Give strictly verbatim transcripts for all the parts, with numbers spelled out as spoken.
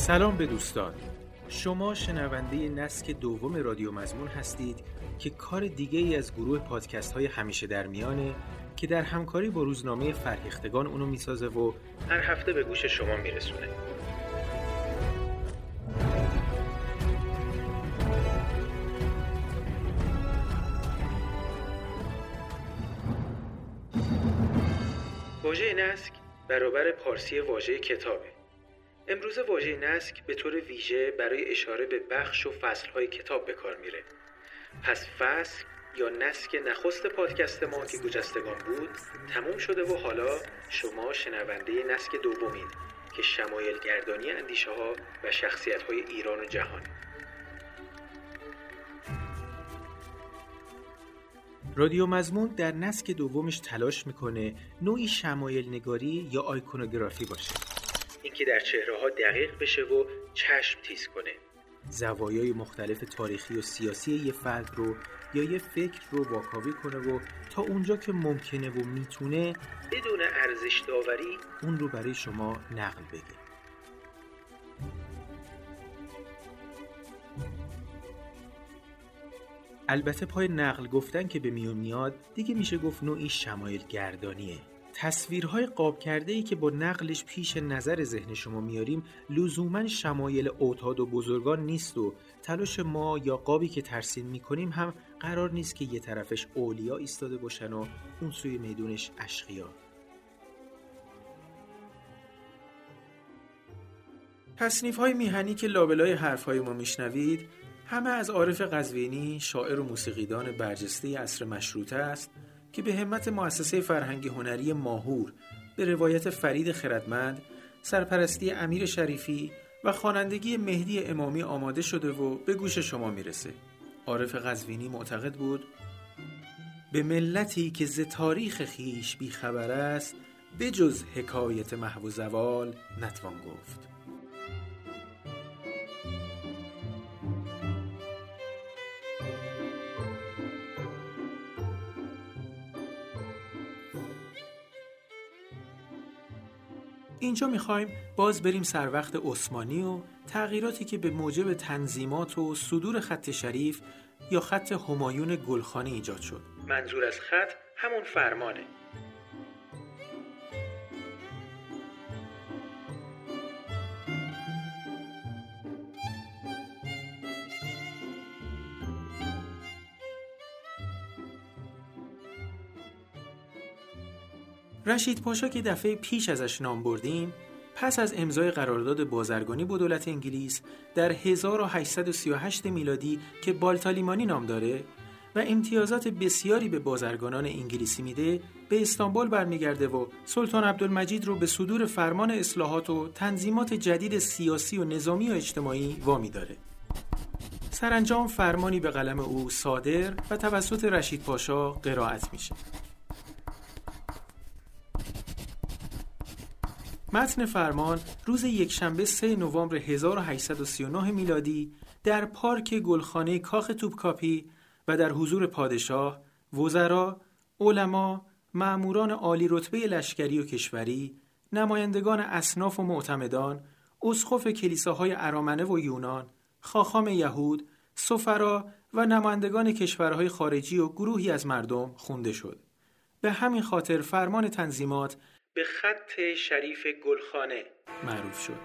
سلام به دوستان. شما شنونده نسک دوم رادیو مضمون هستید که کار دیگه ای از گروه پادکست های همیشه در میانه که در همکاری با روزنامه فرهیختگان اونو میسازه و هر هفته به گوش شما میرسونه. واژه نسک برابر پارسی واژه کتابه. امروزه واژه نسک به طور ویژه برای اشاره به بخش و فصل‌های کتاب به کار میره. پس فصل یا نسک نخست پادکست ما که گجستگان بود تموم شده و حالا شما شنونده نسک دومید که شمایل گردانی اندیشه ها و شخصیت های ایران و جهان. رادیو مضمون در نسک دومش تلاش میکنه نوعی شمایل نگاری یا آیکونوگرافی باشه، اینکه در چهره‌ها دقیق بشه و چشم تیز کنه، زوایای مختلف تاریخی و سیاسی یه فرد رو یا یه فکر رو واکاوی کنه و تا اونجا که ممکنه و میتونه بدون ارزش داوری اون رو برای شما نقل بگه. البته پای نقل گفتن که به میون میاد دیگه میشه گفت نوعی شمایل گردانیه. تصویرهای قاب کرده‌ای که با نقلش پیش نظر ذهن شما میاریم لزوماً شمایل اوتاد و بزرگان نیست و تلاش ما یا قابی که ترسیم میکنیم هم قرار نیست که یه طرفش اولیا ایستاده باشن و اون سوی میدونش اشقیا. تصنیف‌های میهنی که لابلای حرف‌های ما میشنوید همه از عارف قزوینی، شاعر و موسیقیدان برجسته عصر مشروطه است که به همت مؤسسه فرهنگی هنری ماهور به روایت فرید خردمند، سرپرستی امیر شریفی و خوانندگی مهدی امامی آماده شده و به گوش شما میرسه. عارف قزوینی معتقد بود به ملتی که ز تاریخ خیش بی خبر است به جز حکایت محو و زوال نتوان گفت. اینجا میخوایم باز بریم سر وقت عثمانی و تغییراتی که به موجب تنظیمات و صدور خط شریف یا خط همایون گلخانی ایجاد شد. منظور از خط همون فرمانه. رشید پاشا که دفعه پیش ازش نام بردیم، پس از امضای قرارداد بازرگانی با دولت انگلیس در هزار و هشتصد و سی و هشت میلادی که بالتالیمانی نام داره و امتیازات بسیاری به بازرگانان انگلیسی میده، به استانبول برمیگرده و سلطان عبدالمجید رو به صدور فرمان اصلاحات و تنظیمات جدید سیاسی و نظامی و اجتماعی وامی داره. سرانجام فرمانی به قلم او صادر و توسط رشید پاشا قرائت میشه. متن فرمان روز یکشنبه سه نوامبر هزار و هشتصد و سی و نه میلادی در پارک گلخانه کاخ توپکاپی و در حضور پادشاه، وزرا، علما، مأموران عالی رتبه لشکری و کشوری، نمایندگان اصناف و معتمدان، اسقف کلیساهای ارامنه و یونان، خاخام یهود، سفرا و نمایندگان کشورهای خارجی و گروهی از مردم خونده شد. به همین خاطر فرمان تنظیمات به خط شریف گلخانه معروف شد.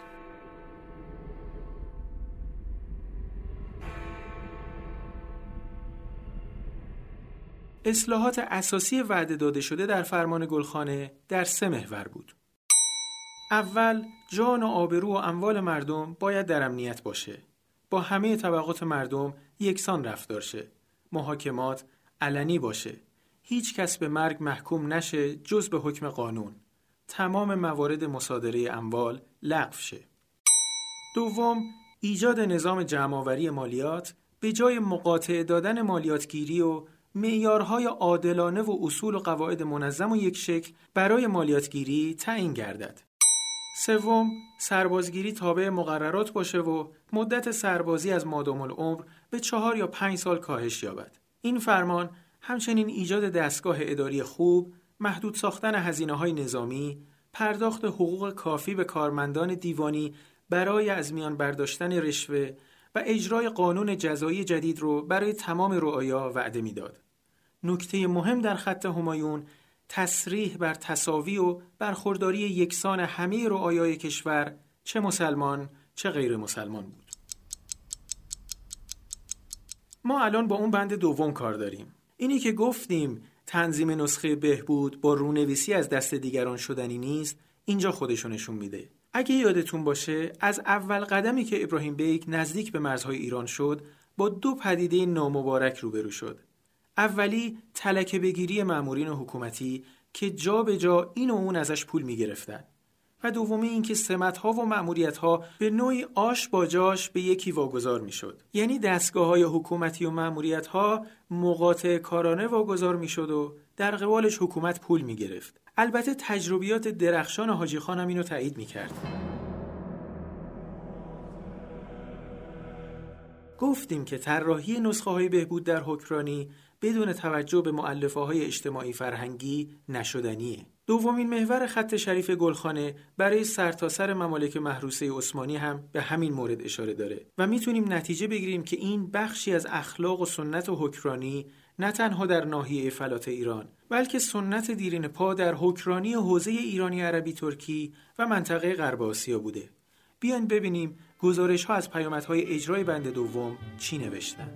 اصلاحات اساسی وعده داده شده در فرمان گلخانه در سه محور بود. اول، جان و آبرو و اموال مردم باید در امنیت باشه. با همه طبقات مردم یکسان رفتار شه. محاکمات علنی باشه. هیچ کس به مرگ محکوم نشه جز به حکم قانون. تمام موارد مصادره اموال لغو شه. دوم، ایجاد نظام جمع‌آوری مالیات به جای مقاطعه دادن مالیاتگیری و معیارهای عادلانه و اصول و قواعد منظم و یک شکل برای مالیاتگیری تعیین گردد. سوم، سربازگیری تابع مقررات باشه و مدت سربازی از مادام العمر به چهار یا پنج سال کاهش یابد. این فرمان همچنین ایجاد دستگاه اداری خوب، محدود ساختن هزینه‌های نظامی، پرداخت حقوق کافی به کارمندان دیوانی برای از میان برداشتن رشوه و اجرای قانون جزایی جدید رو برای تمام رعایا وعده میداد. نکته مهم در خط همایون تصریح بر تساوی و برخورداری یکسان همه رعایای کشور، چه مسلمان چه غیر مسلمان بود. ما الان با اون بند دوم کار داریم. اینی که گفتیم تنظیم نسخه بهبود با رونویسی از دست دیگران شدنی نیست، اینجا خودشو نشون میده. اگه یادتون باشه از اول قدمی که ابراهیم بیک نزدیک به مرزهای ایران شد با دو پدیده نامبارک روبرو شد. اولی تلکه بگیری مامورین حکومتی که جا به جا این و اون ازش پول میگرفتن و دومی این که سمت‌ها و مأموریت‌ها به نوعی آش با جاش به یکی واگذار میشد. یعنی دستگاه‌های حکومتی و مأموریت‌ها مقاطع کارانه واگذار میشد و در قبالش حکومت پول میگرفت. البته تجربیات درخشان حاجی خان هم اینو تایید میکرد. گفتیم که طراحی نسخه‌های بهبود در حکمرانی بدون توجه به مؤلفه‌های اجتماعی فرهنگی نشدنیه. دومین محور خط شریف گلخانه برای سرتاسر ممالک محروسه عثمانی هم به همین مورد اشاره داره و میتونیم نتیجه بگیریم که این بخشی از اخلاق و سنت و حکمرانی نه تنها در ناحیه فلات ایران بلکه سنت دیرین پا در حکمرانی حوزه ایرانی عربی ترکی و منطقه غرب آسیا بوده. بیاین ببینیم گزارش‌ها از پیامدهای اجرای بند دوم چی نوشتن.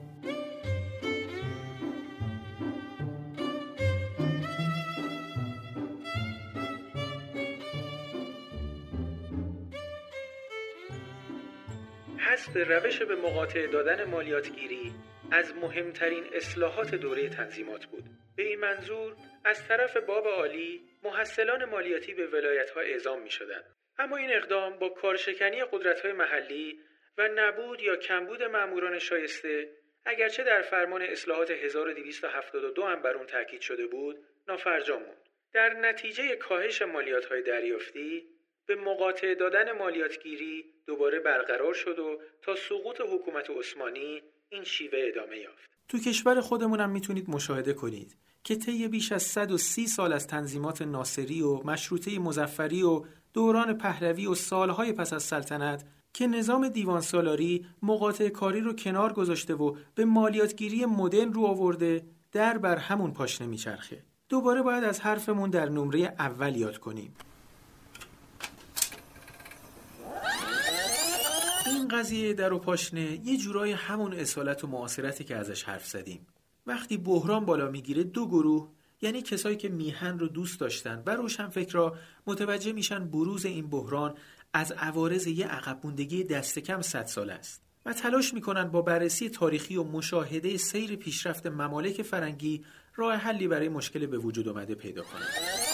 حذف روش به مقاطعه دادن مالیاتگیری از مهمترین اصلاحات دوره تنظیمات بود. به این منظور از طرف باب عالی محصلان مالیاتی به ولایت‌ها اعزام می‌شدند. اما این اقدام با کارشکنی قدرت‌های محلی و نبود یا کمبود ماموران شایسته، اگرچه در فرمان اصلاحات هزار و دویست و هفتاد و دو هم بر اون تاکید شده بود، نافرجام موند. در نتیجه کاهش مالیات‌های دریافتی به مقاطعه دادن مالیاتگیری دوباره برقرار شد و تا سقوط حکومت عثمانی این شیوه ادامه یافت. تو کشور خودمونم میتونید مشاهده کنید که طی بیش از صد و سی سال از تنظیمات ناصری و مشروطه مظفری و دوران پهلوی و سالهای پس از سلطنت که نظام دیوان سالاری مقاطعه کاری رو کنار گذاشته و به مالیاتگیری مدرن رو آورده، در بر همون پاشنه میچرخه. دوباره باید از حرفمون در نمره اول یاد کنیم. این قضیه در و پاشنه یه جورای همون اصالت و معاصرتی که ازش حرف زدیم. وقتی بحران بالا میگیره دو گروه، یعنی کسایی که میهن رو دوست داشتن و روشنفکرا، متوجه میشن بروز این بحران از عوارض یه عقب موندگی دست کم صد سال است و تلاش میکنن با بررسی تاریخی و مشاهده سیر پیشرفت ممالک فرنگی راه حلی برای مشکل به وجود اومده پیدا کنن.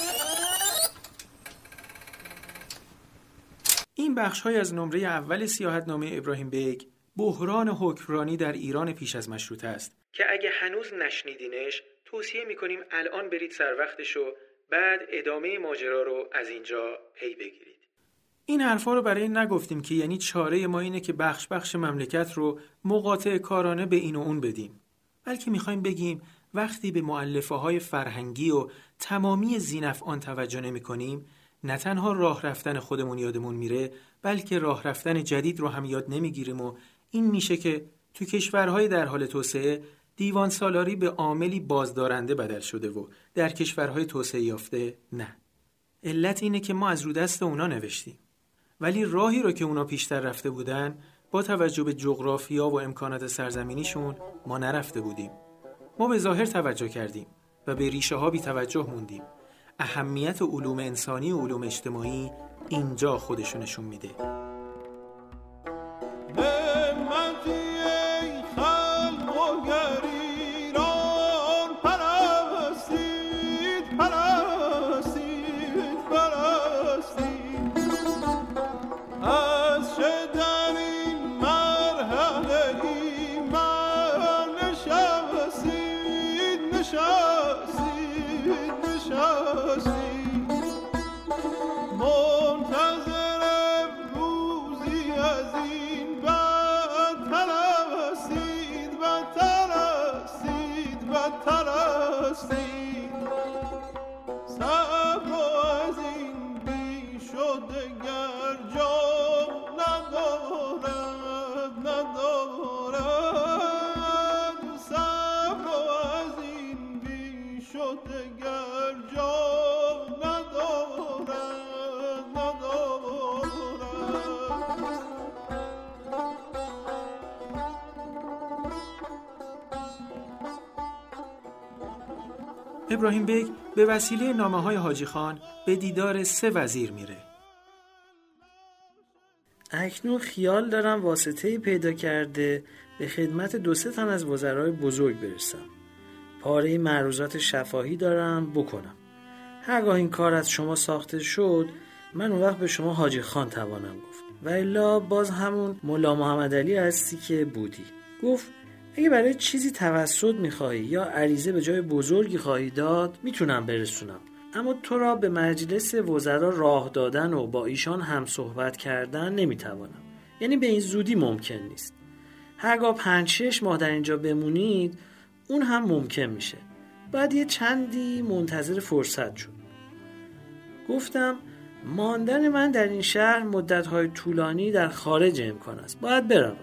این بخش‌های از نمره اول سیاحتنامه ابراهیم بیک بحران حکمرانی در ایران پیش از مشروطه است که اگه هنوز نشنیدینش توصیه می‌کنیم الان برید سر وقتشو، بعد ادامه ماجرا رو از اینجا پی بگیرید. این حرفا رو برای این نگفتیم که یعنی چاره ما اینه که بخش بخش مملکت رو مقاطعه کارانه به این و اون بدیم، بلکه می‌خوایم بگیم وقتی به مؤلفه‌های فرهنگی و تمامی ذی‌نفعان توجه نمی‌کنیم، نه تنها راه رفتن خودمون یادمون میره، بلکه راه رفتن جدید رو هم یاد نمیگیریم و این میشه که تو کشورهای در حال توسعه دیوان سالاری به عاملی بازدارنده بدل شده و در کشورهای توسعه یافته نه. علت اینه که ما از رو دست اونا نوشتیم، ولی راهی رو که اونا پیشتر رفته بودن با توجه به جغرافیا و امکانات سرزمینیشون ما نرفته بودیم. ما به ظاهر توجه کردیم و به ریشه ها بی توجه موندیم. اهمیت علوم انسانی و علوم اجتماعی اینجا خودشو نشون میده. منتظر ابراهیم بیگ به وسیله نامه‌های حاجی خان به دیدار سه وزیر میره. اکنون خیال دارم واسطه‌ای پیدا کرده به خدمت دو سه تن از وزرای بزرگ برسم. پاره معروضات شفاهی دارم بکنم. هرگاه این کار از شما ساخته شد، من اون وقت به شما حاجی خان توانم گفت. و الا باز همون مولا محمد علی هستی که بودی. گفت اگه برای چیزی توسط میخوایی یا عریضه به جای بزرگی خواهی داد، میتونم برسونم. اما تو را به مجلس وزرا راه دادن و با ایشان هم صحبت کردن نمیتوانم. یعنی به این زودی ممکن نیست. هرگاه پنج شش ماه در اینجا بمونید، اون هم ممکن میشه. بعد یه چندی منتظر فرصت شد. گفتم ماندن من در این شهر مدت‌های طولانی در خارج امکان است. باید بروم.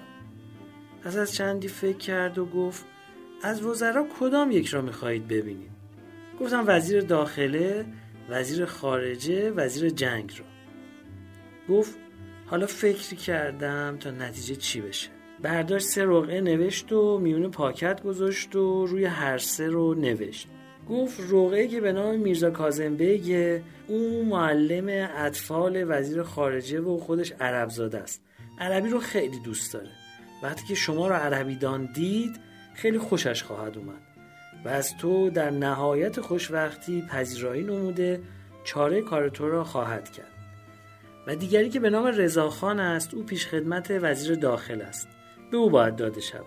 پس از چندی فکر کرد و گفت از وزرا کدام یک را میخواهید ببینید؟ گفتم وزیر داخله، وزیر خارجه، وزیر جنگ را. گفت حالا فکری کردم تا نتیجه چی بشه. برداشت سه رقعه نوشت و میون پاکت گذاشت و روی هر سه رو نوشت. گفت رقعه که به نام میرزا کاظم بیگ، اون معلم اطفال وزیر خارجه و خودش عرب زاده است. عربی رو خیلی دوست داره. وقتی که شما رو عربی دان دید خیلی خوشش خواهد اومد و از تو در نهایت خوشوقتی پذیرایی نموده چاره کار تو را خواهد کرد. و دیگری که به نام رضاخان است، او پیش خدمت وزیر داخل است، به او باید داده شود.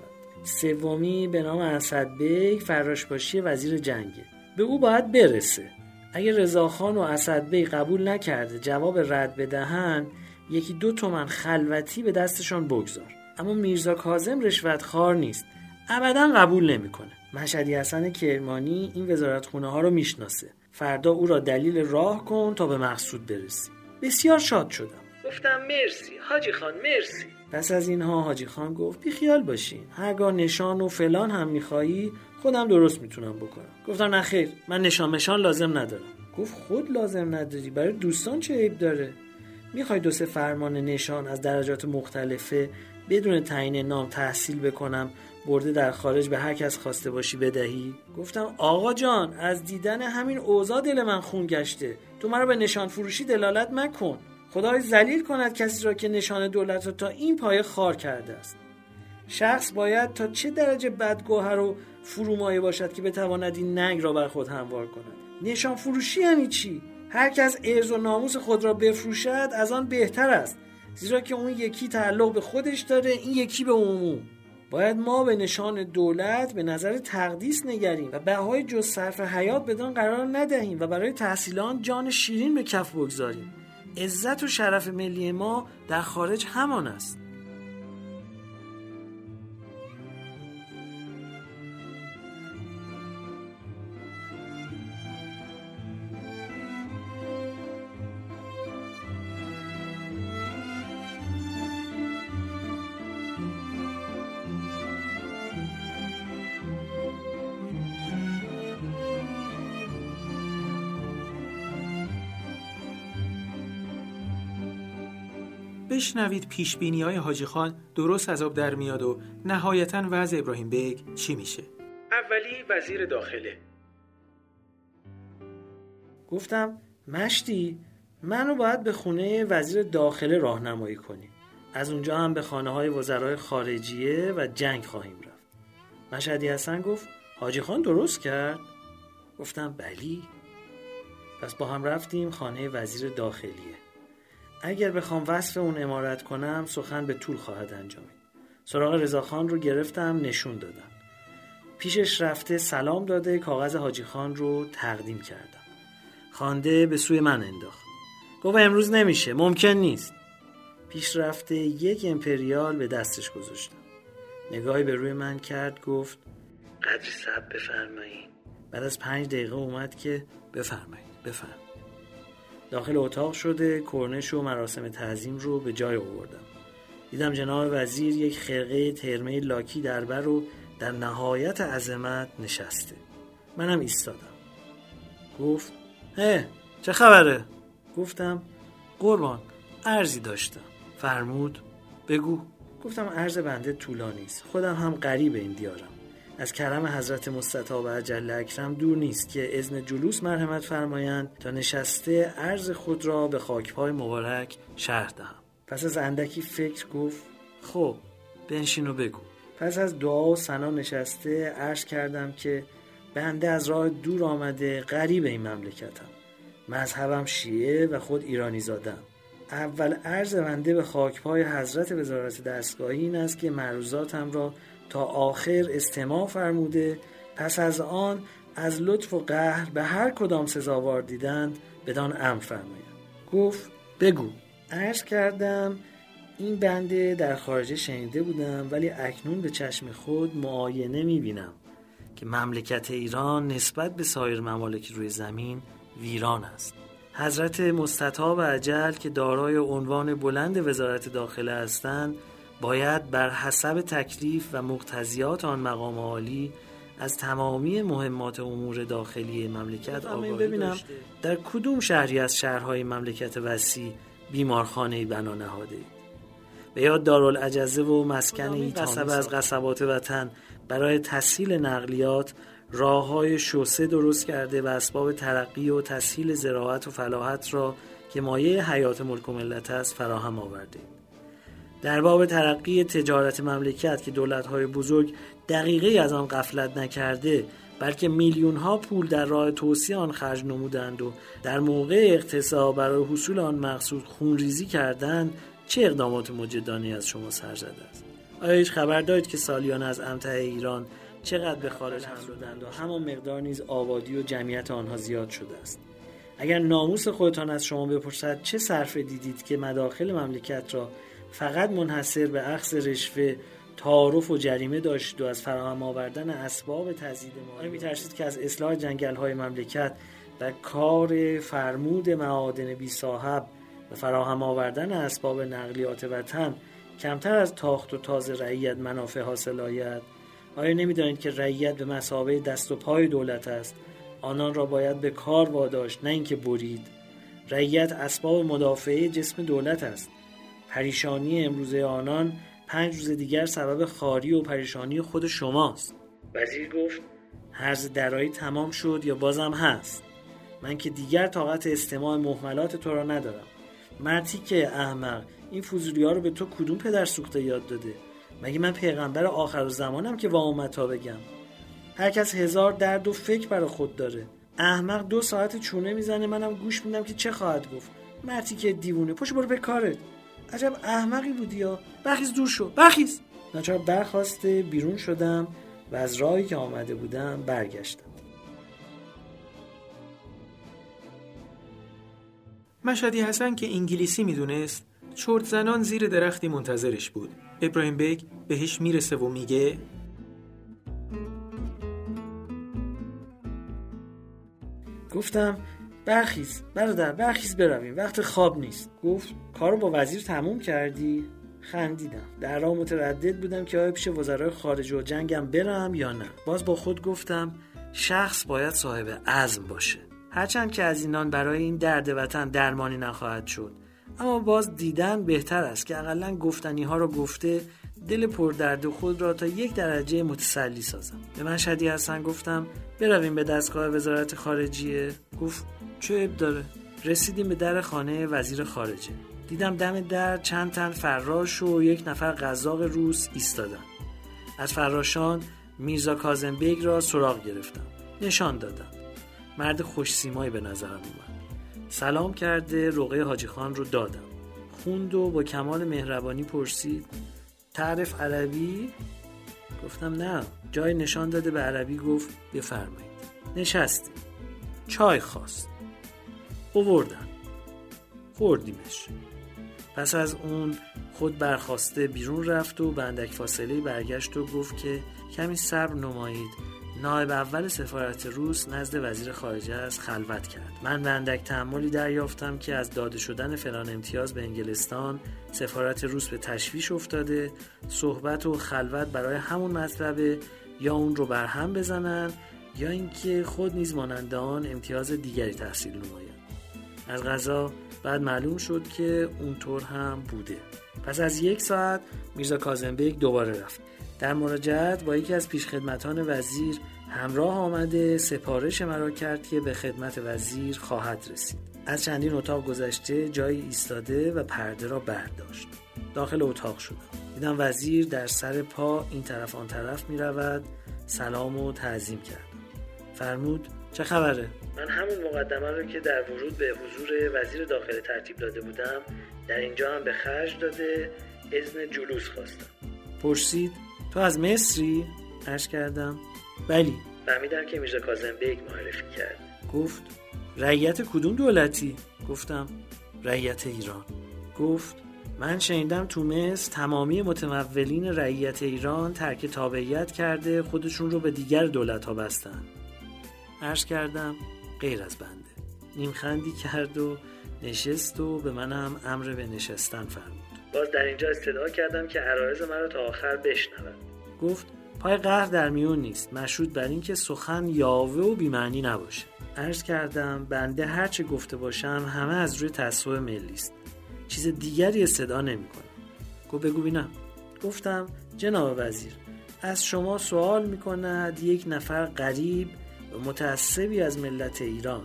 سومی به نام اسد بیگ فراشباشی وزیر جنگه، به او باید برسه. اگر رضاخان و اسد بیگ قبول نکرده جواب رد بدهن، یکی دو تومن خلوتی به دستشان بگذار. اما میرزا کاظم رشوت خوار نیست، ابدا قبول نمیکنه. مشهدی حسن کرمانی این وزارتخونه ها رو میشناسه. فردا او را دلیل راه کن تا به مقصود برسی. بسیار شاد شدم. گفتم مرسی حاجی خان، مرسی. پس از اینها حاجی خان گفت بی خیال باشین، هرگاه نشان و فلان هم میخوایی خودم درست میتونم بکنم. گفتم نه خیر، من نشان مشان لازم ندارم. گفت خود لازم نداری، برای دوستان چه عیب داره؟ میخوای دو سه فرمان نشان از درجات مختلفه بدون تعیین نام تحصیل بکنم، برده در خارج به هر کس خواسته باشی بدهی؟ گفتم آقا جان، از دیدن همین اوضاع دل من خون گشته. تو مرا به نشان فروشی دلالت مکن. خدای ذلیل کند کسی را که نشان دولت را تا این پایه خار کرده است. شخص باید تا چه درجه بدگوهر و فرومایه باشد که بتواند این ننگ را بر خود هموار کند. نشان فروشی یعنی چی؟ هر کس عرض و ناموس خود را بفروشد از آن بهتر است، زیرا که اون یکی تعلق به خودش داره، این یکی به عموم. باید ما به نشان دولت به نظر تقدیس نگریم و بهای جز صرف حیات بدان قرار ندهیم و برای تحصیلان جان شیرین به کف بگذاریم. عزت و شرف ملی ما در خارج همان است. بشنوید پیشبینی‌های حاجی خان درست از آب در میاد و نهایتاً وضع ابراهیم بیگ چی میشه. اولی وزیر داخله. گفتم مشتی، منو باید به خونه وزیر داخله راهنمایی کنی. از اونجا هم به خانه‌های وزرای خارجیه و جنگ خواهیم رفت. مشهدی حسن گفت حاجی خان درست کرد؟ گفتم بلی. پس با هم رفتیم خانه وزیر داخلیه. اگر بخوام وصف اون عمارت کنم سخن به طول خواهد انجامید. سراغ رضاخان رو گرفتم، نشون دادم. پیشش رفته سلام داده، کاغذ حاجی خان رو تقدیم کردم. خوانده به سوی من انداخت. گفت امروز نمیشه، ممکن نیست. پیش رفته یک امپریال به دستش گذاشتم. نگاهی به روی من کرد، گفت قدری صبر بفرمایید. بعد از پنج دقیقه اومد که بفرمایید بفرمایید. داخل اتاق شده، کرنش و مراسم تعظیم رو به جای آوردم. دیدم جناب وزیر یک خرقه ترمه لاکی در بر و در نهایت عظمت نشسته. منم ایستادم. گفت هه چه خبره؟ گفتم قربان عرضی داشتم. فرمود بگو. گفتم عرض بنده طولانی است، خودم هم غریب این دیارم. از کرم حضرت مستطاب اجل اکرم دور نیست که اذن جلوس مرحمت فرمایند تا نشسته عرض خود را به خاکپای مبارک شرح دهم. پس از اندکی فکر گفت خب بنشین و بگو. پس از دعا و ثنا نشسته عرض کردم که بنده از راه دور آمده غریب این مملکتم. مذهبم شیعه و خود ایرانی زادم. اول عرض بنده به خاکپای حضرت وزارت دستگاهی این است که معروضاتم را تا آخر استماع فرموده، پس از آن از لطف و قهر به هر کدام سزاوار دیدند بدان امر فرمایند. گفت بگو. عرض کردم این بنده در خارج شنیده بودم ولی اکنون به چشم خود معاینه می‌بینم که مملکت ایران نسبت به سایر ممالک روی زمین ویران است. حضرت مستطاب اجل که دارای عنوان بلند وزارت داخله هستند باید بر حسب تکلیف و مقتضیات آن مقام عالی از تمامی مهمات امور داخلی مملکت آگاهی ببینم داشته. در کدوم شهری از شهرهای مملکت وسیع بیمارخانه‌ای بنا نهاده اید؟ به یاد دارالعجزه و مسکن ایتام از قصبات وطن برای تسهیل نقلیات راه‌های شوسه درست کرده و اسباب ترقی و تسهیل زراعت و فلاحت را که مایه حیات ملک و ملت است فراهم آورده. در باب ترقی تجارت مملکت که دولت‌های بزرگ دقیقی از آن غفلت نکرده بلکه میلیون‌ها پول در راه توسعه آن خرج نمودند و در موقع اقتصاد برای حصول آن مقصود خونریزی کردند، چه اقدامات مجدانه از شما سر زده است؟ آیا هیچ خبر دارید که سالیانه از امتع ایران چقدر به خارج حمل دادند و همان مقدار نیز آبادی و جمعیت آنها زیاد شده است؟ اگر ناموس خودتان از شما بپرسد چه صرفه دیدید که مداخل مملکت را فقط منحصر به اخذ رشوه، تعارف و جریمه داشت و از فراهم آوردن اسباب تزیید مالی؟ آیا می‌ترسید که از اصلاح جنگل‌های مملکت و کار فرمود معادن بی صاحب و فراهم آوردن اسباب نقلیات وطن کمتر از تاخت و تاز رعیت منافع حاصل آید؟ آیا نمی‌دانید که رعیت به مثابه دست و پای دولت است؟ آنان را باید به کار واداشت نه اینکه برید. رعیت اسباب مدافعه جسم دولت است. پریشانی امروزه آنان پنج روز دیگر سبب خاری و پریشانی خود شماست. وزیر گفت هرز درایی تمام شد یا بازم هست؟ من که دیگر طاقت استماع مهملات تو را ندارم. مرتی که احمق، این فضولی ها رو به تو کدوم پدر سوخته یاد داده؟ مگه من پیغمبر آخر زمانم که وامتا بگم؟ هر کس هزار درد و فکر برای خود داره. احمق دو ساعت چونه میزنه، منم گوش میدم که چه خواهد گفت. مرتی که دیوونه، پشت برو به کارت. عجب احمقی بودی یا. برخیز دور شو، برخیز. ناچار برخاسته بیرون شدم و از راهی که آمده بودم برگشتم. مشهدی حسن که انگلیسی میدونست چرت زنان زیر درختی منتظرش بود. ابراهیم بیگ بهش میرسه و میگه گفتم برخیز برادر، برخیز برویم، وقت خواب نیست. گفت کارو با وزیر تموم کردی؟ خندیدم. در راه متردد بودم که آیا پیش وزرای خارجه و جنگم برم یا نه. باز با خود گفتم شخص باید صاحب عزم باشه. هرچند که از اینان برای این درد وطن درمانی نخواهد شد، اما باز دیدن بهتر است که اقلن گفتنی ها رو گفته دل پر درد خود را تا یک درجه متسلی سازم. به مشهدی حسن گفتم برویم به دستگاه وزارت خارجیه. گفت چه عیب داره. رسیدیم به در خانه وزیر خارجه. دیدم دم در چند تن فراش و یک نفر قزاق روس ایستادن. از فراشان میرزا کاظم بیگ را سراغ گرفتم. نشان دادم. مرد خوش سیمایی به نظرم اومد. سلام کرده رقعه حاجی خان رو دادم. خوند و با کمال مهربانی پرسید تعرف عربی؟ گفتم نه. جای نشان داده به عربی گفت بفرمایید. نشستیم. چای خواست. آوردن. خوردیمش. پس از اون خود برخاسته بیرون رفت و به اندک فاصله برگشت و گفت که کمی صبر نمایید. نایب اول سفارت روس نزد وزیر خارجه از خلوت کرد. من به اندک تأملی دریافتم که از داده شدن فلان امتیاز به انگلستان سفارت روس به تشویش افتاده، صحبت و خلوت برای همون مطلبه، یا اون رو برهم بزنن یا اینکه خود نیز مانند آن امتیاز دیگری تحصیل نمایند. از قضا بعد معلوم شد که اونطور هم بوده. پس از یک ساعت میرزا کاظم بیگ دوباره رفت. در مراجعت با یکی از پیشخدمتان وزیر همراه آمده سپارش مرا کرد که به خدمت وزیر خواهد رسید. از چندین اتاق گذشته جایی ایستاده و پرده را برداشت. داخل اتاق شدم. دیدم وزیر در سر پا این طرف آن طرف می رود. سلام و تعظیم کردم. فرمود چه خبره؟ من همون مقدمه رو که در ورود به حضور وزیر داخل ترتیب داده بودم در اینجا هم به خرج داده اذن جلوس خواستم. پرسید تو از مصری؟ عرض کردم بلی. فهمیدم که میرزا کاظم بیگ معرفی کرد. گفت رعیت کدوم دولتی؟ گفتم رعیت ایران. گفت من شنیدم تو مصر تمامی متمولین رعیت ایران ترک تابعیت کرده خودشون رو به دیگر دولت ها بستن. عرض کردم غیر از بنده. نیمخندی کرد و نشست و به منم امر به نشستن فرمود. باز در اینجا استدعا کردم که عرایض من رو تا آخر بشنود. گفت پای قهر در میون نیست، مشروط بر این که سخن یاوه و بی‌معنی نباشه. عرض کردم بنده هر چه گفته باشم همه از روی تعصب ملی است، چیز دیگری استدعا نمی‌کنم. گفت بگو ببینم. گفتم جناب وزیر از شما سوال می‌کند یک نفر غریب و متعصبی از ملت ایران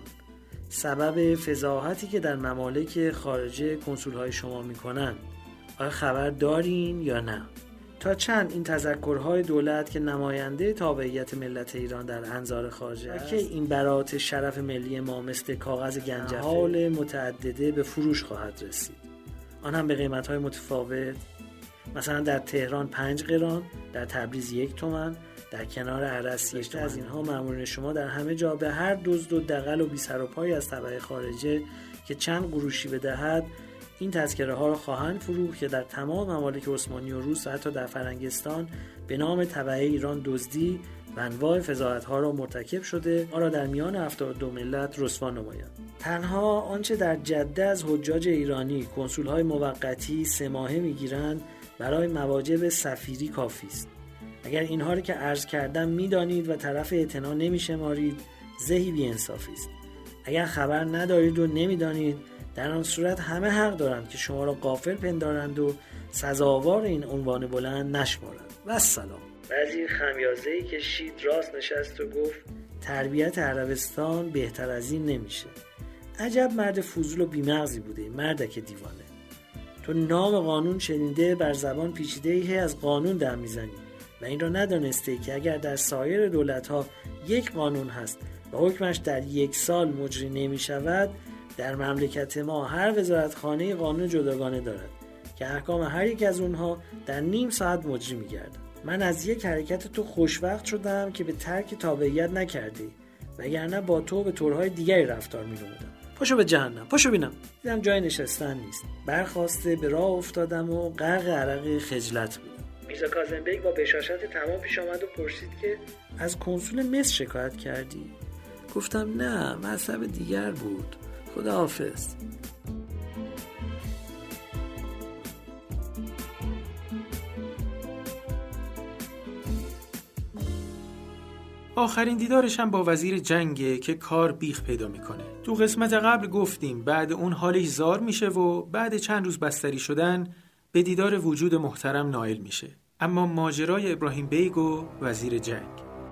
سبب فضاحتی که در ممالک خارجه کنسول‌های شما می‌کنند آیا خبر دارین یا نه؟ تا چند این تذکرهای دولت که نماینده تابعیت ملت ایران در انظار خارجه است که این برات شرف ملی ما مثل کاغذ گنجفه حال متعدده به فروش خواهد رسید، آن هم به قیمت‌های متفاوت، مثلا در تهران پنج قران، در تبریز یک تومن، در کنار عرس یک تومن. از اینها مامورین شما در همه جا به هر دزد و دغل و بی سر و پای از تبع خارجه که چند قروشی بدهد این تذکره ها را خواهند فروخت که در تمام ممالک عثمانی و روس و حتی در فرنگستان به نام تبعه ایران دزدی و انواع فضاحت ها را مرتکب شده، آن را در میان هفتاد و دو ملت رسوا نمایند. تنها آنچه در جده از حجاج ایرانی کنسول های موقتی سه ماهه میگیرند برای مواجب سفیری کافی است. اگر اینها را که عرض کردم میدانید و طرف اعتنا نمیشمارید زهی بی انصافی است. اگر خبر ندارید و نمیدانید در آن صورت همه حق دارند که شما را غافل پندارند و سزاوار این عنوان بلند نشمارند. و السلام. وزیر خمیازه‌ای کشید، راست نشست و گفت تربیت عربستان بهتر از این نمیشه. عجب مرد فضول و بیمغزی بوده، مردک دیوانه. تو نام قانون شنیده بر زبان پیچیده ای از قانون دم میزنی و این را ندانسته که اگر در سایر دولت‌ها یک قانون هست و حکمش در یک سال مجری نمی‌شود، در مملکت ما هر وزارتخانه قانون جداگانه دارد که احکام هر یک از اونها در نیم ساعت مجری می‌گردد. من از یک حرکت تو خوشوقت شدم که به ترک تابعیت نکردی، وگرنه با تو به طورهای دیگری رفتار می‌نمودم. پاشو به جهنم، پاشو بینم. دیدم جای نشستن نیست. برخاسته به راه افتادم و غرق عرق خجلت بودم. میرزا کاظم بیگ با بشاشت تمام پیش آمد و پرسید که از کنسول مصر شکایت کردی؟ گفتم نه، مطلب دیگر بود. خداحافظ. آخرین دیدارشم با وزیر جنگه که کار بیخ پیدا میکنه. تو قسمت قبل گفتیم بعد اون حالش زار میشه و بعد چند روز بستری شدن به دیدار وجود محترم نائل میشه. اما ماجرای ابراهیم بیگ و وزیر جنگ.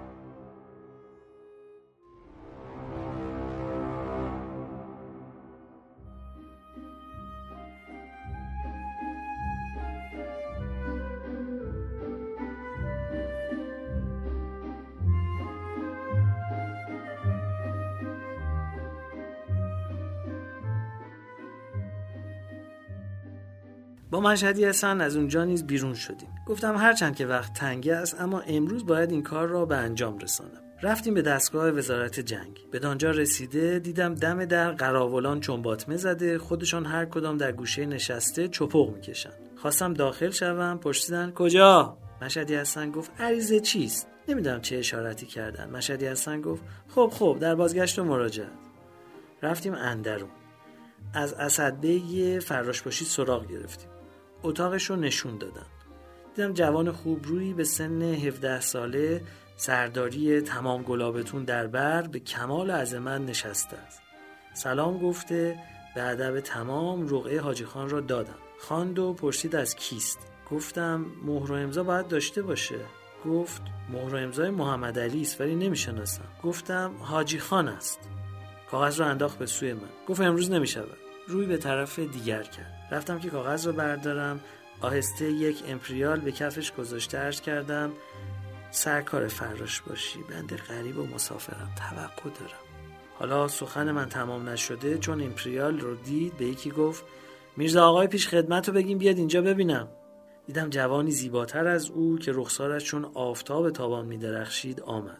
با مشهدی حسن از اونجا نیز بیرون شدیم. گفتم هرچند که وقت تنگ است اما امروز باید این کار را به انجام رسانم. رفتیم به دستگاه وزارت جنگ. به دانجا رسیده دیدم دم در قراولان چنباتمه زده، خودشان هر کدام در گوشه نشسته چپق میکشن. خواستم داخل شوم، پرسیدن کجا؟ مشهدی حسن گفت عریضه چیست؟ نمیدونم چه اشارتی کردن. مشهدی حسن گفت خب خب در بازگشت و مراجعت. رفتیم اندرون. از اسدبیگ فراشباشی سراغ گرفتیم. اتاقش رو نشون دادن. دیدم جوان خوب رویی به سن هفده ساله، سرداری تمام گلابتون در بر، به کمال عظمت نشسته است. سلام گفته به ادب تمام رقعه حاجی خان را دادم. خواند و پرسید از کیست. گفتم مهر و امضا باید داشته باشه. گفت مهر و امضای محمد علی است ولی نمیشناسم. گفتم حاجی خان است. کاغذ رو انداخت به سوی من. گفت امروز نمیشود. روی به طرف دیگر کرد. رفتم که کاغذ رو بردارم. آهسته یک امپریال به کفش گذاشته عرض کردم سرکار فراش باشی، بنده غریب و مسافرم، توقع دارم. حالا سخن من تمام نشده چون امپریال رو دید به یکی گفت میرزا آقای پیش خدمت رو بگیم بیاد اینجا ببینم. دیدم جوانی زیباتر از او که رخسارش چون آفتاب تابان می درخشید آمد.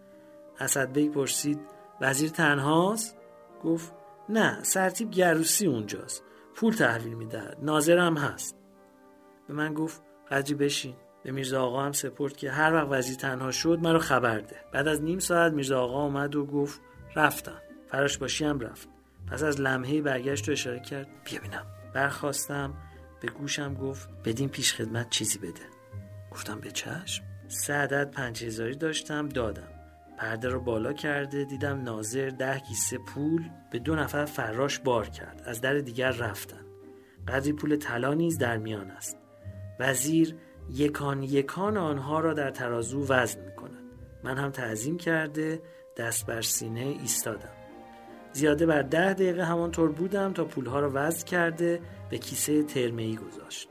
اسد بیگ پرسید وزیر تنهاست؟ گفت نه، سرتیپ گروسی اونجاست، پول تحویل می دهد، ناظر هم هست. به من گفت قدری بشین. به میرزا آقا هم سپرد که هر وقت وزیر تنها شد مرا خبر ده. بعد از نیم ساعت میرزا آقا اومد و گفت رفتم. فراش باشی هم رفت. پس از لمحه‌ای برگشت و اشاره کرد بیا ببینم. برخواستم. به گوشم گفت بدین پیش خدمت چیزی بده. گفتم به چشم. سه عدد پنج هزاری داشتم دادم. پرده رو بالا کرده دیدم ناظر ده کیسه پول به دو نفر فراش بار کرد. از در دیگر رفتن. قدری پول طلا نیز در میان است. وزیر یکان یکان آنها را در ترازو وزن می‌کند. من هم تعظیم کرده دست بر سینه ایستادم. زیاده بر ده دقیقه همانطور بودم تا پولها را وزن کرده به کیسه ترمه‌ای گذاشت.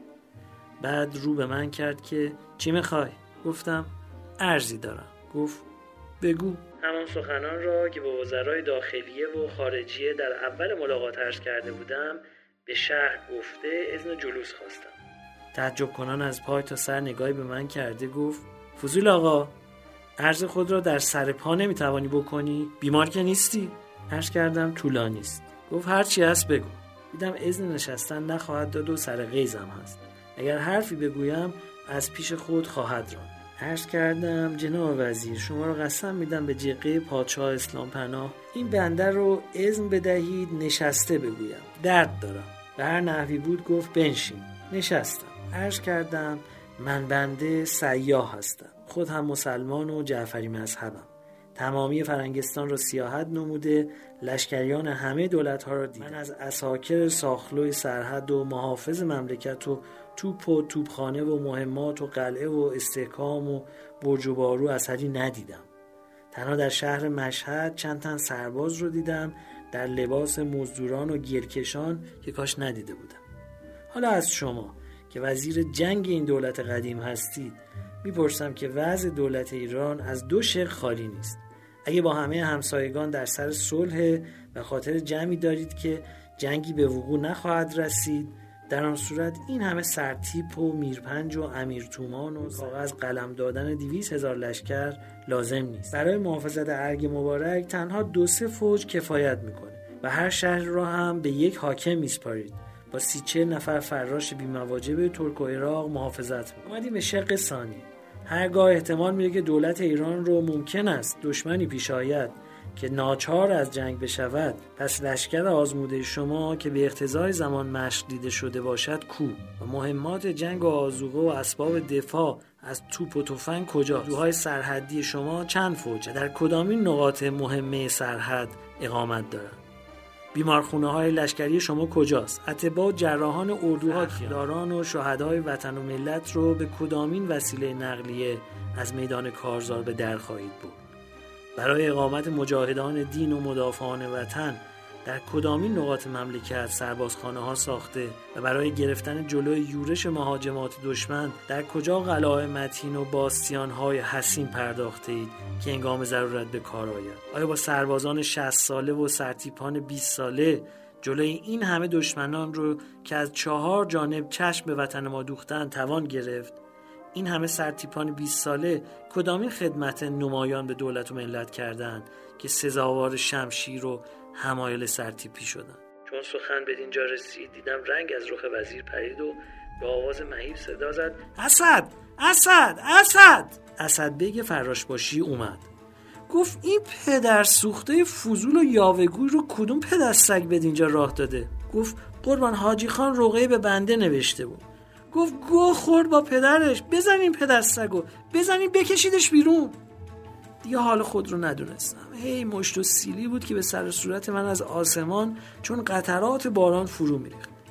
بعد رو به من کرد که چی می‌خوای؟ گفتم عرضی دارم. گفت بگو. همان سخنان را که با وزرای داخلیه و خارجیه در اول ملاقات عرض کرده بودم به شهر گفته اذن جلوس خواستم. تعجب کنان از پای تا سر نگاهی به من کرده گفت فضول آقا، عرض خود را در سر پا نمیتوانی بکنی؟ بیمار که نیستی؟ عرض کردم طولانی است. گفت هر چی هست بگو. دیدم اذن نشستن نخواهد داد و سر غیظم هست. اگر حرفی بگویم از پیش خود خواهد راند. عرض کردم جناب وزیر شما را قسم میدم به جقه پادشاه اسلام پناه این بنده رو اذن بدهید نشسته بگویم. درد دارم. به هر نحوی بود گفت بنشین. نشستم. عرض کردم من بنده سیاح هستم. خود هم مسلمان و جعفری مذهبم. تمامی فرنگستان را سیاحت نموده، لشکریان همه دولت‌ها را دیدم. من از عساکر ساخلوی سرحد و محافظ مملکت و توپ و توپخانه و مهمات و قلعه و استحکام و برج و بارو اثری ندیدم. تنها در شهر مشهد چند تن سرباز رو دیدم در لباس مزدوران و گیرکشان که کاش ندیده بودم. حالا از شما که وزیر جنگ این دولت قدیم هستید میپرسم که وضع دولت ایران از دو شق خالی نیست. اگه با همه همسایگان در سر صلح و خاطر جمعی دارید که جنگی به وقوع نخواهد رسید، در آن صورت این همه سرتیپ و میرپنج و امیر تومان و کاغذ قلم دادن دویست هزار لشکر لازم نیست. برای محافظت ارگ مبارک تنها دو سه فوج کفایت میکنه و هر شهر را هم به یک حاکم میسپارید با سی چه نفر فراش بی‌مواجب ترک و عراق محافظت میکنه. اومدیم به شق ثانی. هرگاه احتمال میره که دولت ایران رو ممکن است دشمنی پیش آید که ناچار از جنگ بشود، پس لشکر آزموده شما که به اقتضای زمان مشق دیده شده باشد کو و مهمات جنگ و آذوقه و اسباب دفاع از توپ و تفنگ کجاست؟ دوهای سرحدی شما چند فوج در کدامین نقاط مهمه سرحد اقامت دارند؟ بیمارخونه های لشکری شما کجاست؟ اتباع و جراحان اردوها داران و شهدای وطن و ملت رو به کدامین وسیله نقلیه از میدان کارزار به در خواهید بود؟ برای اقامت مجاهدان دین و مدافعان وطن در کدامین نقاط مملکت سربازخانه ها ساخته و برای گرفتن جلوی یورش مهاجمات دشمن در کجا قلعه متین و باستیان های حصین پرداخته اید که هنگام ضرورت به کار آید؟ آیا با سربازان شصت ساله و سرتیپان بیست ساله جلوی این همه دشمنان رو که از چهار جانب چشم به وطن ما دوختن توان گرفت؟ این همه سرتیپان بیست ساله کدامین خدمت نمایان به دولت و ملت کردند که سزاوار شمشیر و حمایل سرتیپی شدند؟ چون سخن به دینجا رسید دیدم رنگ از رخ وزیر پرید و با آواز مهیب صدا زد اسد! اسد! اسد! اسد بیگ فراش باشی اومد. گفت این پدر سوخته فضول و یاوه‌گوی رو کدوم پدر سگ به دینجا راه داده؟ گفت قربان حاجی خان رقعه به بنده نوشته بود. گفت گو خورد با پدرش، بزنین پدر سگو، بزنین بکشیدش بیرون. دیگه حال خود رو ندونستم. هی مشت و سیلی بود که به سر صورت من از آسمان چون قطرات باران فرو میریخت.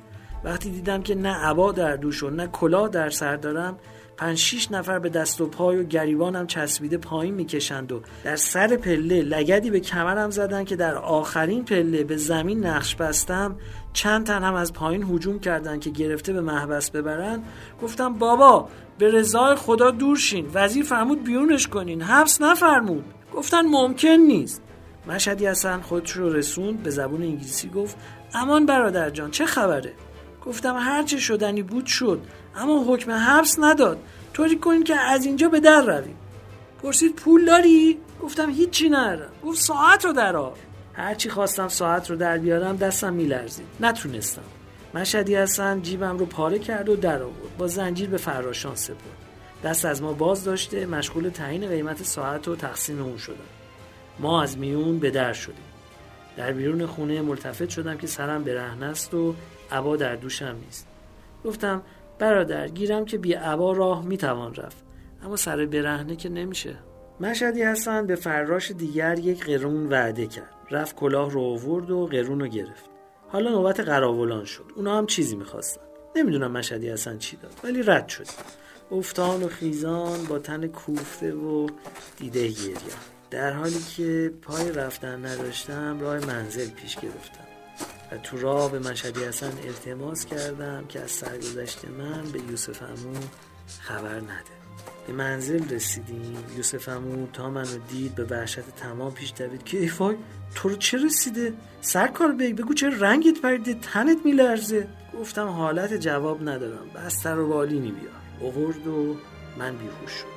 وقتی دیدم که نه عبا در دوش و نه کلاه در سر دارم، پنج شیش نفر به دست و پای و گریبانم چسبیده پایین میکشند و در سر پله لگدی به کمرم زدن که در آخرین پله به زمین نقش بستم. چند تن هم از پایین هجوم کردن که گرفته به محبس ببرن. گفتم بابا به رضای خدا دور شین، وزیر فرمود بیرونش کنین، حبس نفرمود. گفتن ممکن نیست. مشهدی حسن خودش رو رسوند، به زبون انگلیسی گفت امان برادر جان چه خبره؟ گفتم هرچه شدنی بود شد، اما حکم حبس نداد، طوری کنین که از اینجا به در رویم. پرسید پول داری؟ گفتم هیچی ندارم. گفت ساعت رو در آر. هرچی خواستم ساعت رو در بیارم دستم میلرزید، نتونستم. مشهدی حسن جیبم رو پاره کرد و در آورد، با زنجیر به فراشان سپرد. دست از ما باز داشته، مشغول تعیین قیمت ساعت و تقسیم اون شدم. ما از میون به در شدیم. در بیرون خونه ملتفت شدم که سرم برهنه است و عبا در دوشم نیست. گفتم برادر گیرم که بی عبا راه میتوان رفت، اما سر برهنه که نمیشه. مشهدی حسن به فراش دیگر یک قرون وعده کرد. رفت کلاه رو آورد و قرون رو گرفت. حالا نوبت قراولان شد. اونا هم چیزی میخواستن. نمیدونم مشهدی حسن چی داد، ولی رد شد. افتان و خیزان با تن کوفته و دیده گریان. در حالی که پای رفتن نداشتم راه منزل پیش گرفتم و تو راه به مشهدی حسن التماس کردم که از سرگذشت من به یوسف عمو خبر نده. به منزل رسیدیم. یوسف عمو تا منو دید به وحشت تمام پیش دوید که ای وای تو رو چه رسیده؟ سرکار بی بگو چه رنگت پریده، تنت میلرزه. گفتم حالت جواب ندارم، بستر و بالینی بیار. آورد و من بیهوش شدم.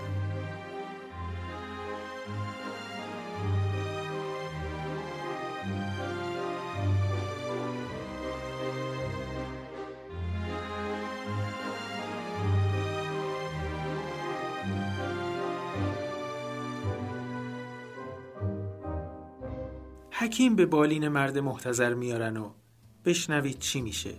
حکیم به بالین مرد محتضر میارن و بشنوید چی میشه.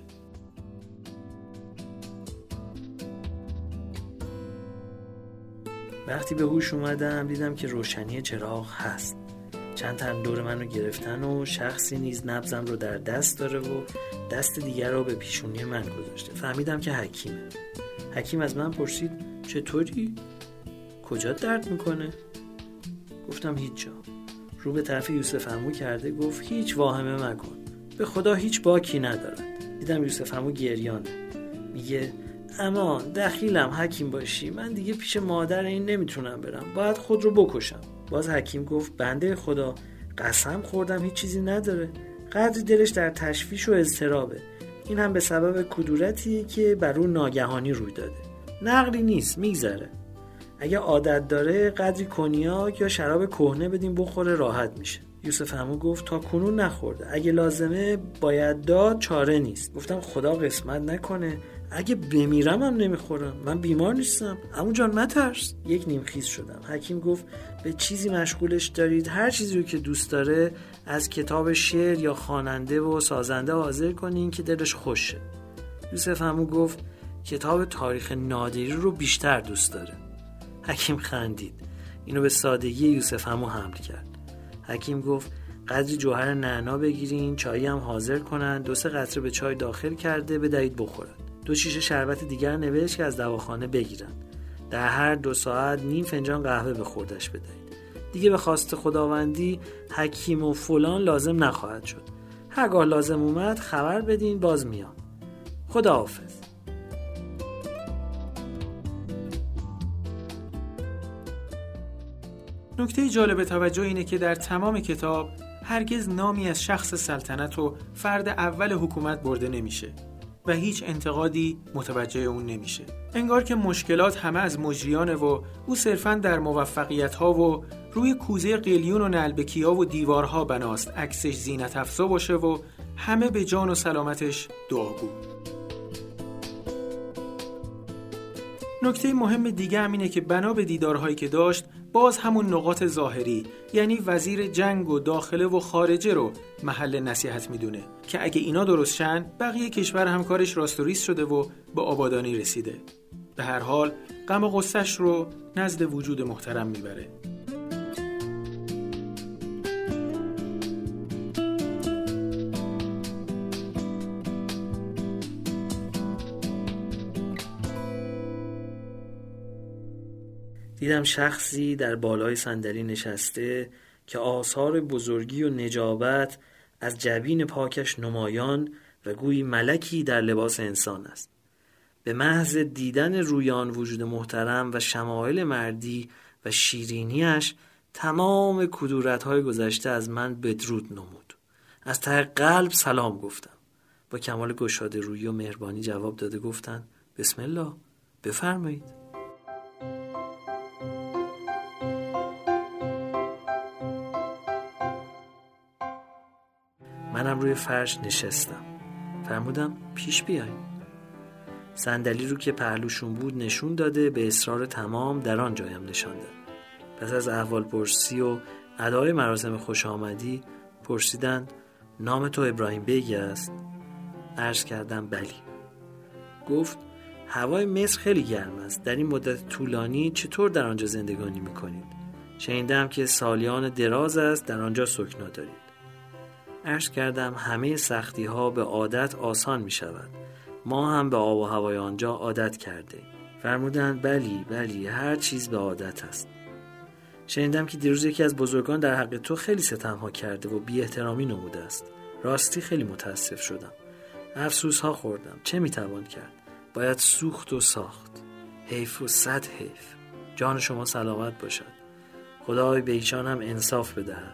وقتی به هوش اومدم دیدم که روشنی چراغ هست. چند تن دور منو گرفتن و شخصی نیز نبضم رو در دست داره و دست دیگر رو به پیشونی من گذاشته. فهمیدم که حکیمه. حکیم از من پرسید چطوری؟ کجا درد میکنه؟ گفتم هیچ جا. رو به طرف یوسف عمو کرده گفت هیچ واهمه مکن، به خدا هیچ باکی ندارد. دیدم یوسف عمو گریانه. میگه امان دخیلم حکیم باشی، من دیگه پیش مادر این نمیتونم برم، باید خود رو بکشم. باز حکیم گفت بنده خدا قسم خوردم هیچ چیزی نداره، قدری دلش در تشویش و اضطرابه. این هم به سبب کدورتیه که بر اون ناگهانی روی داده، نقلی نیست، میگذره. اگه عادت داره قدری کنیاک یا شراب کهنه بدیم بخوره راحت میشه. یوسف عمو گفت تا کنون نخورده، اگه لازمه باید داد، چاره نیست. گفتم خدا قسمت نکنه، اگه بمیرم هم نمیخورم، من بیمار نیستم. عمو جان نترس. یک نیم خیز شدم. حکیم گفت به چیزی مشغولش دارید، هر چیزی رو که دوست داره از کتاب شعر یا خواننده و سازنده حاضر کنین که دلش خوشه. یوسف عمو گفت کتاب تاریخ نادری رو بیشتر دوست داره. حکیم خندید. اینو به سادگی یوسف عمو حمل کرد. حکیم گفت قدری جوهر نعنا بگیرین، چایی هم حاضر کنن، دو سه قطره به چای داخل کرده بدهید بخورن. دو شیشه شربت دیگر نوشت که از دواخانه بگیرن. در هر دو ساعت نیم فنجان قهوه به خوردش بدهید. دیگه به خواست خداوندی حکیم و فلان لازم نخواهد شد. هرگاه لازم اومد خبر بدین، باز میام. خداحافظ. نکته جالب توجه اینه که در تمام کتاب هرگز نامی از شخص سلطنت و فرد اول حکومت برده نمیشه و هیچ انتقادی متوجه اون نمیشه. انگار که مشکلات همه از مجریانه و او صرفاً در موفقیت‌ها و روی کوزه قلیون و نعلبکی‌ها و دیوارها بناست عکسش زینت افزا باشه و همه به جان و سلامتش دعاگو. نکته مهم دیگه هم اینه که بنا به دیدارهایی که داشت باز همون نقاط ظاهری، یعنی وزیر جنگ و داخله و خارجه رو محل نصیحت میدونه که اگه اینا درست شن بقیه کشور همکارش راست و ریست شده و به آبادانی رسیده. به هر حال غم و غصه‌اش رو نزد وجود محترم میبره. دیدم شخصی در بالای صندلی نشسته که آثار بزرگی و نجابت از جبین پاکش نمایان و گویی ملکی در لباس انسان است. به محض دیدن رویان وجود محترم و شمایل مردی و شیرینیش تمام کدورت‌های گذشته از من بدرود نمود. از ته قلب سلام گفتم. با کمال گشاده رویی و مهربانی جواب داده گفتن بسم الله، بفرمایید. منم روی فرش نشستم. فرمودم پیش بیاین. صندلی رو که پهلوشون بود نشون داده به اصرار تمام در آن جایم نشان داد. پس از احوال پرسی و ادای مراسم خوش آمدی پرسیدند نام تو ابراهیم بیگ است؟ عرض کردم بلی. گفت هوای مصر خیلی گرم است. در این مدت طولانی چطور در آنجا زندگانی میکنید؟ شنیدم که سالیان دراز است در آنجا سکنا دارید. عرض کردم همه سختی ها به عادت آسان می شود. ما هم به آب و هوای آنجا عادت کرده. فرمودند بلی بلی هر چیز به عادت است. شنیدم که دیروز یکی از بزرگان در حق تو خیلی ستم ها کرده و بی احترامی نموده است. راستی خیلی متاسف شدم. افسوس ها خوردم. چه می توان کرد؟ باید سوخت و ساخت. حیف و صد حیف. جان شما سلامت باشد. خدای به ایشان هم انصاف بدهد.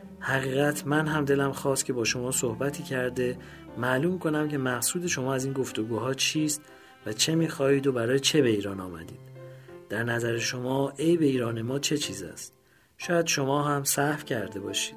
حقیقت من هم دلم خواست که با شما صحبتی کرده معلوم کنم که مقصود شما از این گفتگوها چیست و چه می‌خواهید و برای چه به ایران آمدید. در نظر شما عیب ایران ما چه چیز است؟ شاید شما هم سهو کرده باشید.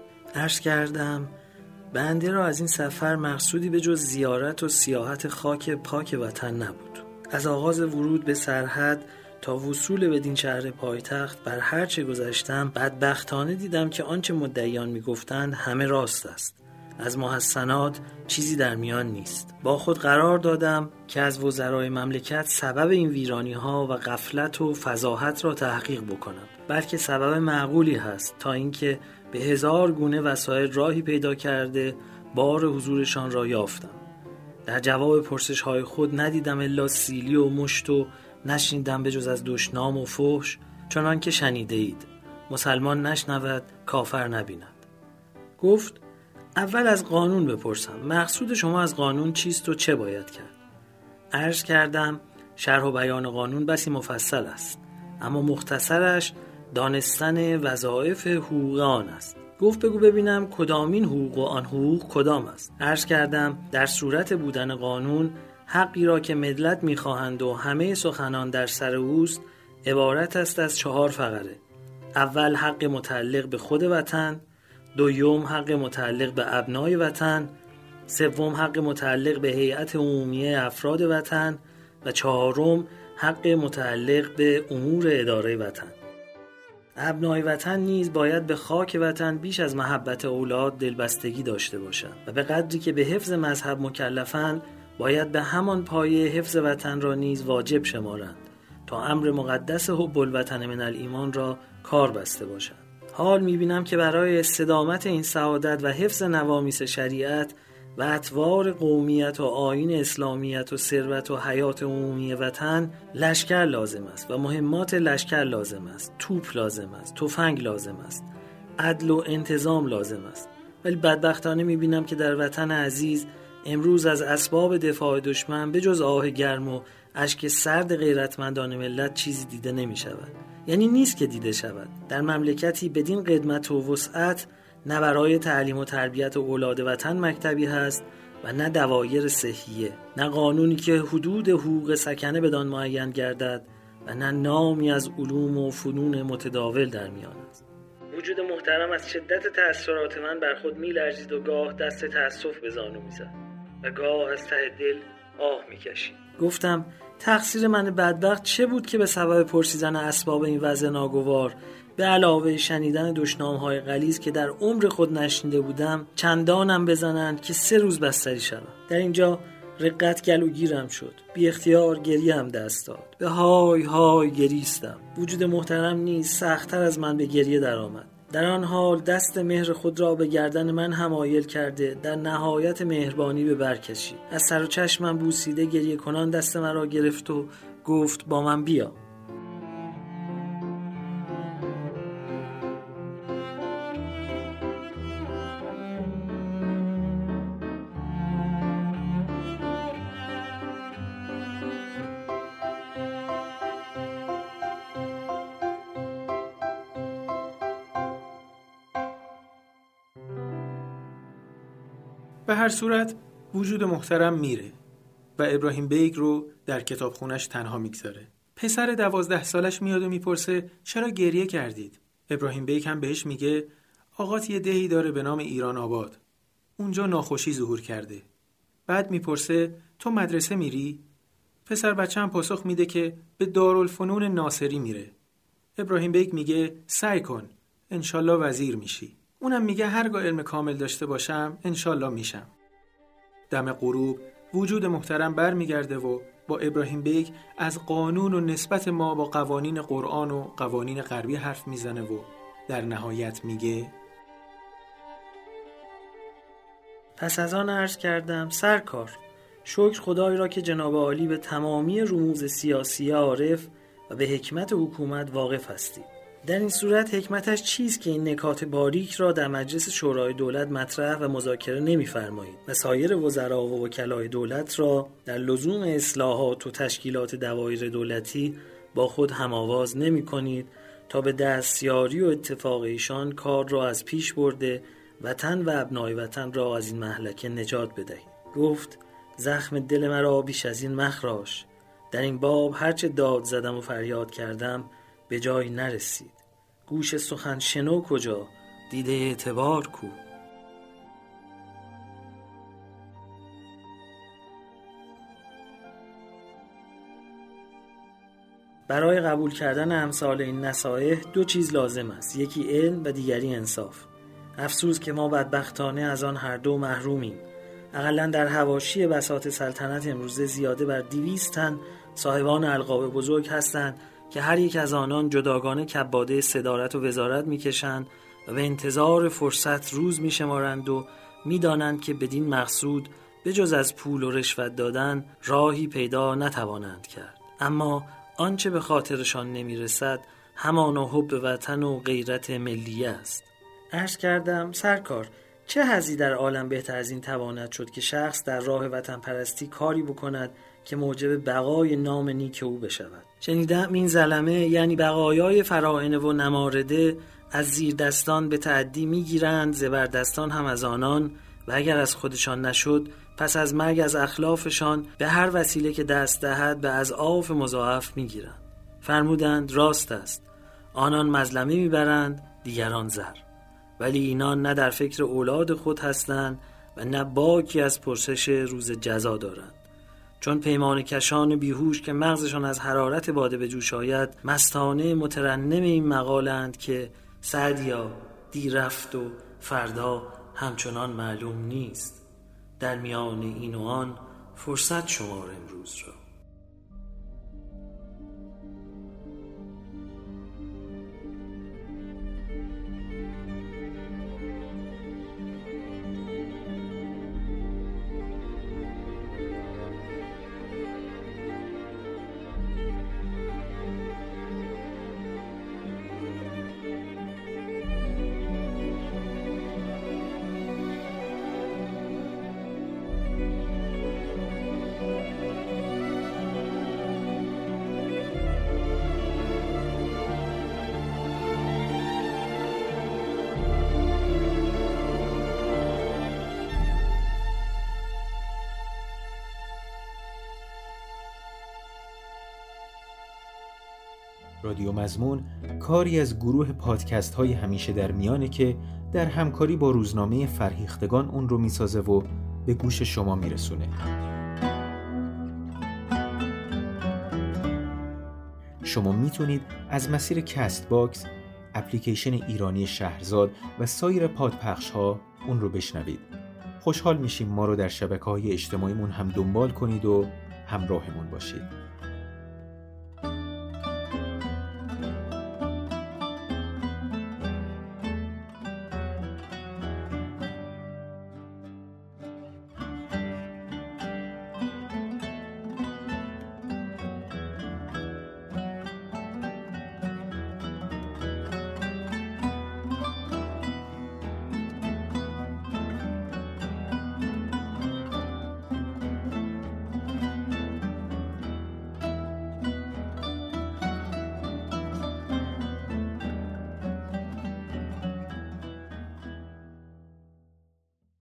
عرض کردم بنده را از این سفر مقصودی به جز زیارت و سیاحت خاک پاک وطن نبود. از آغاز ورود به سرحد تا وصول بدین شهر پایتخت بر هر چه گذشتم بدبختانه دیدم که آنچه مدعیان میگفتند همه راست است. از محسنات چیزی در میان نیست. با خود قرار دادم که از وزرای مملکت سبب این ویرانی ها و غفلت و فضاحت را تحقیق بکنم. بلکه سبب معقولی هست تا اینکه به هزار گونه وسایل راهی پیدا کرده بار حضورشان را یافتم. در جواب پرسش های خود ندیدم الا سیلی و مشت و نشنیدم به جز از دشنام و فحش، چنان که شنیده اید مسلمان نشنود کافر نبیند. گفت اول از قانون بپرسم، مقصود شما از قانون چیست و چه باید کرد؟ عرض کردم شرح و بیان قانون بسی مفصل است، اما مختصرش دانستن وظایف حقوق آن است. گفت بگو ببینم کدامین حقوق و آن حقوق کدام است؟ عرض کردم در صورت بودن قانون حقی را که ملت می‌خواهند و همه سخنان در سر اوست عبارت است از چهار فقره. اول حق متعلق به خود وطن، دوم حق متعلق به ابنای وطن، سوم حق متعلق به هیئت عمومیه افراد وطن و چهارم حق متعلق به امور اداره وطن. ابنای وطن نیز باید به خاک وطن بیش از محبت اولاد دلبستگی داشته باشند و به قدری که به حفظ مذهب مکلفند باید به همان پایه حفظ وطن را نیز واجب شمارند تا امر مقدس حب الوطن من الایمان را کار بسته باشند. حال می‌بینم که برای استدامت این سعادت و حفظ نوامیس شریعت و اطوار قومیت و آیین اسلامیت و ثروت و حیات عمومی وطن لشکر لازم است و مهمات لشکر لازم است، توپ لازم است، تفنگ لازم است، عدل و انتظام لازم است. ولی بدبختانه می‌بینم که در وطن عزیز امروز از اسباب دفاع دشمن به جز آه گرم و اشک سرد غیرتمندان ملت چیزی دیده نمی شود. یعنی نیست که دیده شود. در مملکتی بدین قدمت و وسعت نه برای تعلیم و تربیت اولاد وطن مکتبی هست و نه دوایر صحیه، نه قانونی که حدود حقوق سکنه بدان معین گردد و نه نامی از علوم و فنون متداول در میان است. وجود محترم از شدت تأثیرات من بر خود می لرزید و گاه دست تأسف به زانو می زد و گاه از ته دل آه می کشید. گفتم تقصیر من بدبخت چه بود که به سبب پرسیدن اسباب این وضع ناگوار به علاوه شنیدن دشنام‌های غلیظ که در عمر خود نشنیده بودم چندانم بزنند که سه روز بستری شدم. در اینجا رقت گلوگیرم شد، بی اختیار گریم دست داد، به های های گریستم. وجود محترم نیز سخت‌تر از من به گریه در آمد. در آن حال دست مهر خود را به گردن من حمایل کرده در نهایت مهربانی به بر کشید. از سر و چشمم بوسیده گریه کنان دست مرا گرفت و گفت با من بیا. به هر صورت وجود محترم میره و ابراهیم بیگ رو در کتابخونش تنها میگذاره. پسر دوازده سالش میاد و میپرسه چرا گریه کردید؟ ابراهیم بیگ هم بهش میگه آقات یه دهی داره به نام ایران آباد. اونجا ناخوشی ظهور کرده. بعد میپرسه تو مدرسه میری؟ پسر بچه هم پاسخ میده که به دارالفنون ناصری میره. ابراهیم بیگ میگه سعی کن، انشالله وزیر میشی. اونم میگه هرگاه علم کامل داشته باشم انشالله میشم. دم غروب وجود محترم بر میگرده و با ابراهیم بیگ از قانون و نسبت ما با قوانین قرآن و قوانین غربی حرف میزنه و در نهایت میگه پس از آن عرض کردم سرکار، شکر خدای را که جناب عالی به تمامی رموز سیاسی عارف و به حکمت حکومت واقف هستید. در این صورت حکمتش چیست که این نکات باریک را در مجلس شورای دولت مطرح و مذاکره نمی‌فرمایید و سایر وزرا و وکلای دولت را در لزوم اصلاحات و تشکیلات دوایر دولتی با خود هم‌آواز نمی‌کنید تا به دستیاری و اتفاق ایشان کار را از پیش برده وطن و ابنای وطن را از این مهلکه نجات بدهید. گفت زخم دل مرا بیش از این مخراش، در این باب هرچه داد زدم و فریاد کردم به جای نرسید. گوش سخن شنو کجا، دیده اعتبار کو. برای قبول کردن امثال این نصایح دو چیز لازم است، یکی علم و دیگری انصاف. افسوس که ما بدبختانه از آن هر دو محرومیم. اقلا در حواشی بساط سلطنت امروزه زیاده بر دویست تن صاحبان القاب بزرگ هستند که هر یک از آنان جداگانه کباده صدارت و وزارت میکشند و به انتظار فرصت روز میشمارند و میدانند که بدین مقصود به جز از پول و رشوت دادن راهی پیدا نتوانند کرد. اما آنچه به خاطرشان نمیرسد همان حب وطن و غیرت ملیه است. عرض کردم سرکار، چه حظی در عالم بهتر از این تواند شد که شخص در راه وطن پرستی کاری بکند که موجب بقای نام نیک او بشود. شنیدم این زلمه یعنی بقایای فراعنه و نمارده از زیر دستان به تعدی میگیرند، زبردستان هم از آنان، و اگر از خودشان نشد پس از مرگ از اخلافشان به هر وسیله که دست دهد به اضعاف مضاعف میگیرند. فرمودند راست است، آنان مظلمه میبرند دیگران زر، ولی اینان نه در فکر اولاد خود هستند و نه باکی از پرسش روز جزا دارند. چون پیمان کشان بیهوش که مغزشان از حرارت باده به جوش آید مستانه مترنم این مقالند که سعدیا دی رفت و فردا همچنان معلوم نیست، در میان این و آن فرصت شمار امروز را. رادیو مضمون کاری از گروه پادکست های همیشه در میانه که در همکاری با روزنامه فرهیختگان اون رو میسازه و به گوش شما میرسونه. شما میتونید از مسیر کست باکس، اپلیکیشن ایرانی شهرزاد و سایر پادپخش ها اون رو بشنوید. خوشحال میشیم ما رو در شبکه‌های اجتماعیمون هم دنبال کنید و همراهمون باشید.